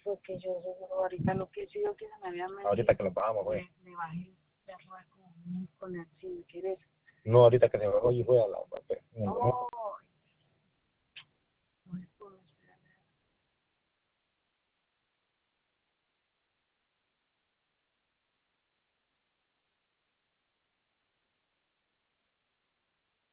porque yo ahorita lo que he sido que se me había metido. Ahorita que nos bajamos, güey. Me bajé el perro con él sin querer. No, ahorita que se bajó y fue a la... No,